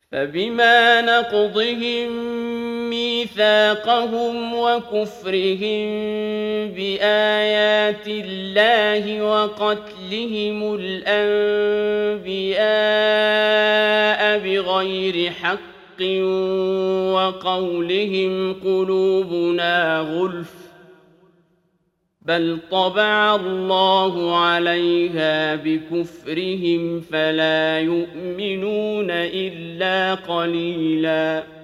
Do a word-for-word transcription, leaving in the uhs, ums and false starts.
فبما نقضهم ميثاقهم وكفرهم بآيات الله وقتلهم الأنبياء بغير حق وقولهم قلوبنا غلف بل طبع الله عليها بكفرهم فلا يؤمنون إلا قليلاً